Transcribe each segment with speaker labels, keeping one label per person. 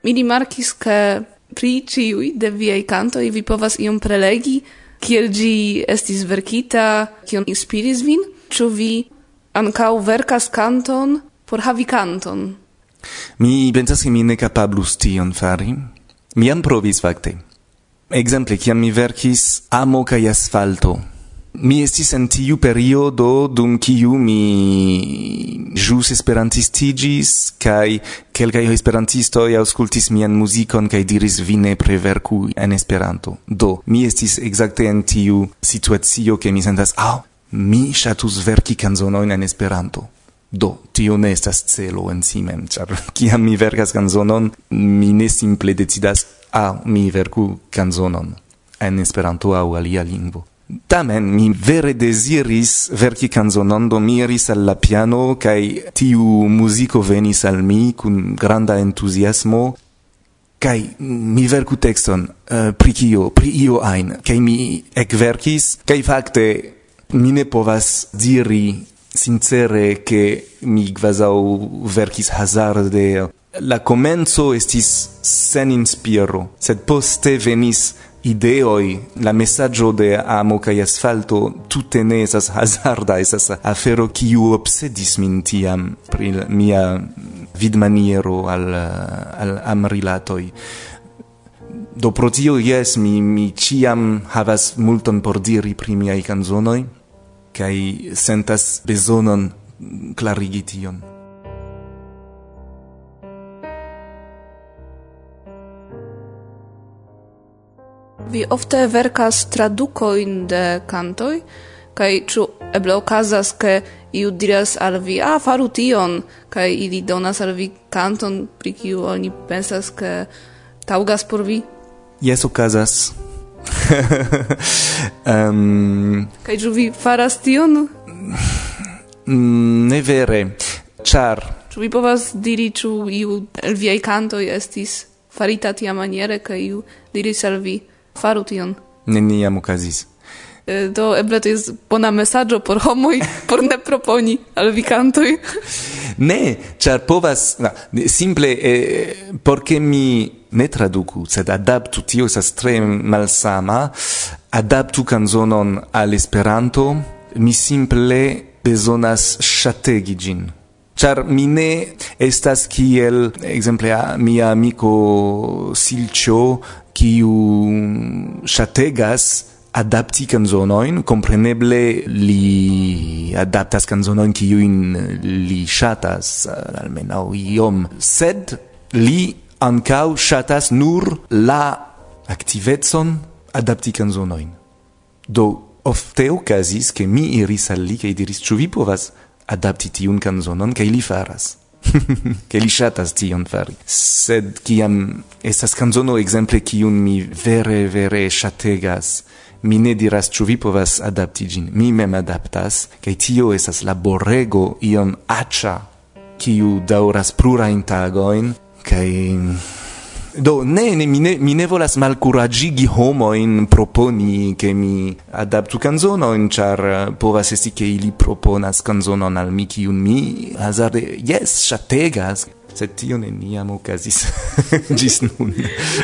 Speaker 1: Mi rimarkis che pri ciui de viei cantoi vi povas iom prelegi, kiel gi estis verkita, kion inspiris vin? Ĉu vi ancau verkas canton por havi canton?
Speaker 2: Mi pensas che mi ne capablus tion fari. Mi am provis facte. Exemple, kiam mi verkis Amo kaj asfalto. Mi estis en tiu periodo dum kiu mi ĵus esperantistigis kaj kelkaj esperantistoj aŭskultis mian muzikon kaj diris vi nepre verku en Esperanto. Do, mi estis ekzakte en tiu situacio ke mi sentas, mi ŝatus verki kanzonojn en Esperanto. Do, tio ne estas celo en si mem, ĉar kiam mi verkas kanzonon, mi ne simple decidas, mi verku kanzonon en Esperanto aŭ alia lingvo. Tamen, mi vere desiris verki kanzonon, do mi iris al la piano, kaj tiu muziko venis al mi kun granda entuziasmo, kaj mi verku tekston pri io ajn, kaj mi ekverkis, kaj fakte mi ne povas diri sincere che mi kvazaŭ verkis hazarde. La komenco estis sen inspiro, sed poste venis ideoi, la messaggio de Amo kaj asfalto tute ne esas hazarda, esas afero kiu obsedis min tiam pri mia vidmaniero al amrilatoj. Do pro tio, yes, mi ciam havas multon por diri pri miaj kanzonoj, kaj sentas bezonon klarigi tion.
Speaker 1: Vi ofte verkas tradukojn de kantoj, kaj ĉu eble okazas, ke iu diras al vi, faru tion, kaj ili donas al vi kanton, pri kiu oni pensas, ke taŭgas por vi?
Speaker 2: Jes, okazas.
Speaker 1: Kaj ĉu vi faras tion?
Speaker 2: Ne vere, ĉar...
Speaker 1: Ĉu vi povas diri, ĉu iu el viaj kantoj estis farita tiamaniere, kaj iu diris al vi, faru tion?
Speaker 2: Neniam okazis.
Speaker 1: Do eble to jest bona mesaĝo por homoj, por ne proponi al vi kantoj.
Speaker 2: Ne, ĉar povas, simple, porque mi ne traduku, sed adaptu, tio estas tre malsama, adaptu kanzonon al Esperanto, mi simple bezonas ŝategi ĝin. Ĉar mi ne estas kiel, ekzemple, mia amiko Silĉo, kiu ŝategas adapti kanzonojn, kompreneble li adaptas kanzonojn kiujn li ŝatas, almenaŭ iom, sed li ankaŭ ŝatas nur la aktivecon adapti kanzonojn. Do ofte okazis, ke mi iris al li kaj diris, ĉu vi povas adapti tiun kanzonon, kaj li faras. Che li ŝatas tion fari. Sed kiam estas kanzono ekzemple kiun mi vere ŝategas, mi ne diras ĉu vi povas adapti ĝin. Mi mem adaptas, kaj tio estas laborego iom aĉa, kiu daŭras plurajn tagojn, kaj do mi ne volas malkuraĝigi homojn proponi ke mi adaptu kanzonojn, ĉar povas esti ke ili proponas kanzonon al mi kiun mi hazarde ŝategas, sed tio neniam okazis ĝis nun.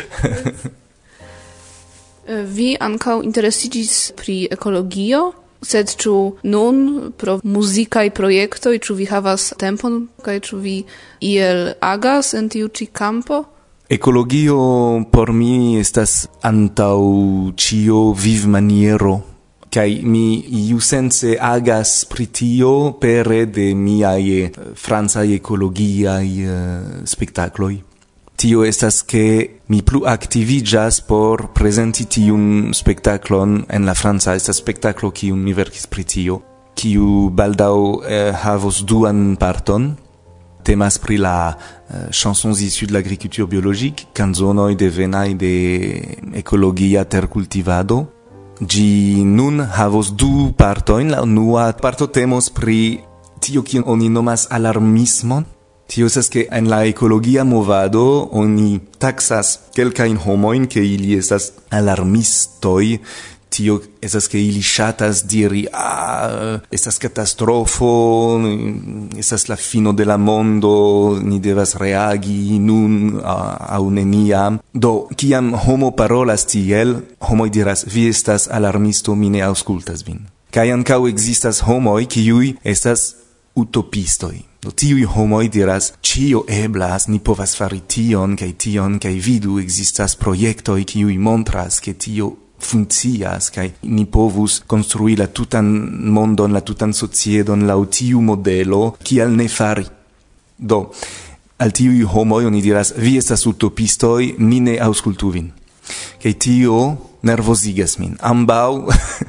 Speaker 1: Vi ankaŭ interesiĝis pri ekologio, sed ĉu nun pro muzikaj projektoj, ĉu vi havas tempon kaj ĉu vi iel agas en tiu ĉi kampo?
Speaker 2: Ecologio por mi estas antaŭ ĉio vivmaniero, kaj mi iusence agas pri tio pere de miaj francaj ekologiaj spektakloj. Tio estas ke mi plu aktiviĝas por prezenti tiun spektaklon en la franca. Estas spektaklo kiun mi verkis pri tio, kiu baldaŭ havos duan parton. Temas pri la chansons issues de l'agriculture biologique, canzonoj devenaj de ekologia terkultivado. Ĝi nun havos du partojn. La unua parto temos pri tio kion oni nomas alarmismon. Tio estas ke en la ekologia movado oni taksas kelkajn homojn ke ili estas alarmistoj. tio esas che ili shatas diri estas catastrofo, estas la fino de la mondo, ni devas reagi nun au neniam. Do, ciam homo parolas tiel, homoi diras, vi estas alarmisto, mi ne auscultas vin. Kai ancau existas homoi kiui estas utopistoi. Do tiui homoi diras, cio eblas, ni povas fari tion, kai vidu, existas projektoi kiui montras, ke tio funkcias, kai ni povus construi la tutan mondon, la tutan sociedon, lau tiu modelo, kial ne fari. Do, al tiui homoi oni diras, vi estas utopistoi, ni ne auscultu vin. Kai tio nervosigas min. Ambau,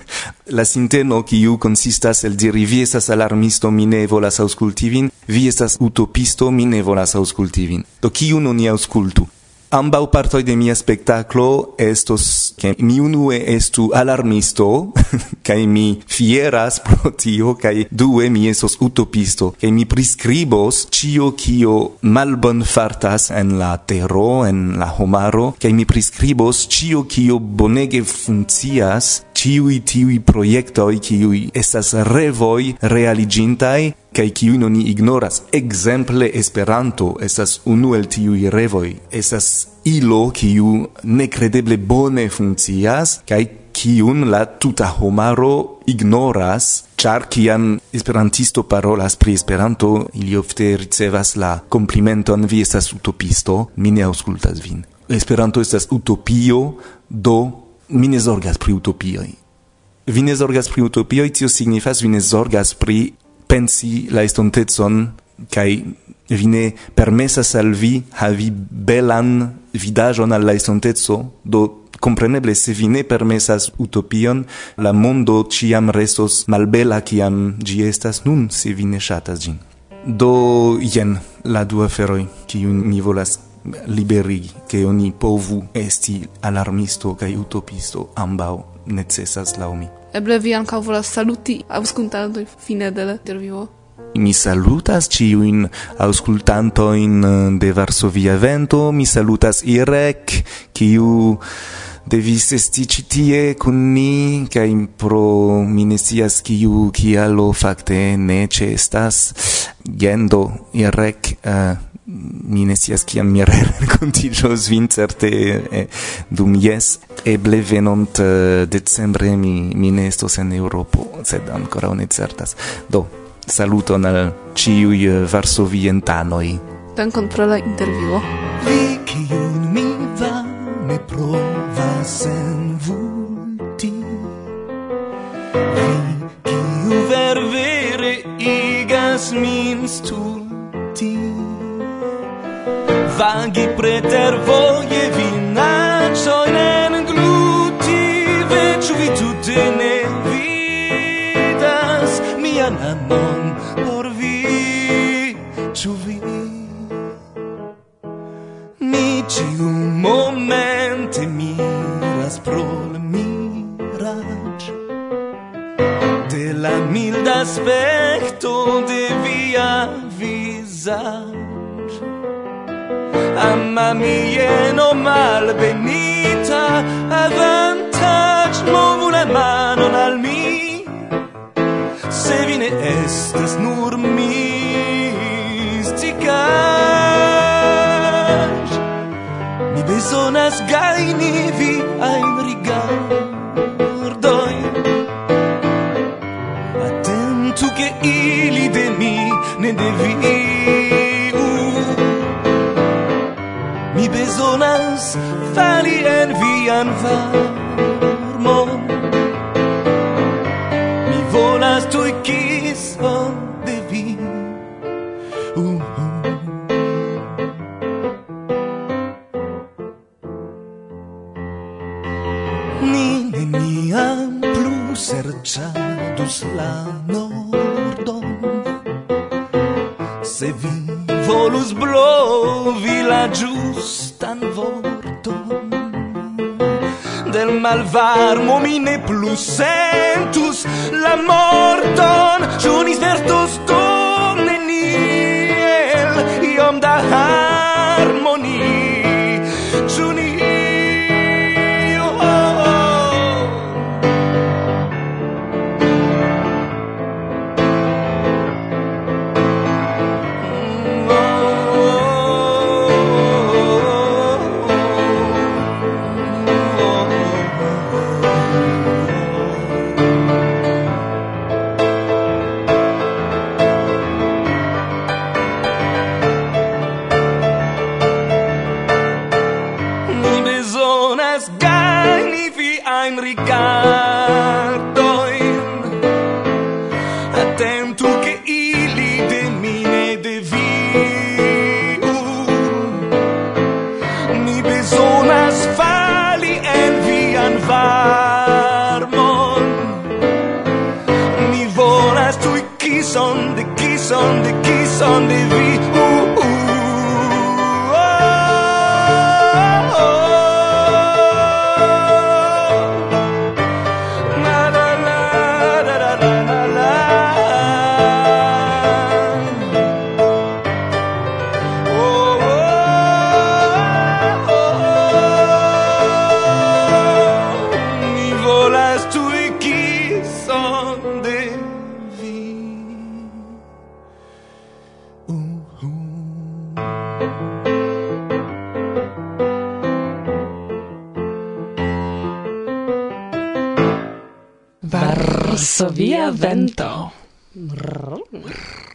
Speaker 2: la sinteno kiu consistas el diri vi estas alarmisto, mi ne volas ausculti vin, vi estas utopisto, mi ne volas ausculti vin. Do kiu non ni auscultu? Ambau partoi de mia spectaclo estos che mi unue estu alarmisto, kai mi fieras pro tio, kai due mi estos utopisto, kai mi prescribos cio kio malbon fartas en la terro, en la homaro, kai mi prescribos cio kio bonege funkcias, tiui projektoi kiui estas revoi realigintai, kai kiui non ni ignoras. Exemple Esperanto estas unu el tiui revoi. Estas ilo kiu necredeble bone funkcias, kai kiun la tuta homaro ignoras, char kiam esperantisto parolas pri Esperanto, ili ofte ricevas la complimenton vi estas utopisto, mi ne auscultas vin. Esperanto estas utopio, do mi ne zorgas pri utopioi. Vi ne zorgas pri utopioi, tio signifas vi ne zorgas pri pensi la estontezon, kai vi ne permesas al vi havi belan vidajon al la estontezo, do compreneble se vi ne permesas utopion, la mondo ciam restos malbela ciam gi estas nun, se vi ne shatas gin. Do, jen, la dua aferoi, kiu mi volas liberigi, che oni povu esti alarmisto kai utopisto, ambau necessas lau mi.
Speaker 1: Eble vi ancau volas saluti auscultantoi fine de l'interviuo?
Speaker 2: Mi salutas ciuin auscultantoin de Varsovia Vento, mi salutas Irek, kiu devis esti citie kun ni, kai pro mi ne scias kialo fakte ne ĉestas. Jendo Irek, mi ne scias kiam mi renkontiĝos vin certe dum jes, eble venont decembre mi ne estos en Eŭropo, sed ankoraŭ ne certas. Do, saluton al ĉiuj varsovientanoj.
Speaker 1: Dankon pro la intervjuo.
Speaker 3: Vi kiun mi vane provas envulti, vi kiu vere igas min stulti, vagi preter voje vinaĉojn engluti, veĉ vi tute ne vidas mian amon por vi, ĉu vi? Mi ĉiu momente miras pro la miraĵ de la milda aspekto de via vizaĝ. Ama mieno malbenita avantaĝ, movu la manon al mi, se vi ne estas nur mistikaĵ. Mi bezonas gajni viajn rigardojn, atentu ke ili de mi ne deviu. Mi bezonas fali en vian varmon, mi volas tuj kison de vi. Ni neniam plu serĉadus la nordon, se vi volus blovi la ĝustan vorton del malvarmo, mi ne plu sentus la morton. Ĉu ni spertos do neniel iom da harmonii? Ĉu ni volas gajni viajn rigardojn. Atentu ke ili de mi ne deviu. Mi bezonas fali en vian varmon. Mi volas tuj kison de vi.
Speaker 4: Varsovia Vento.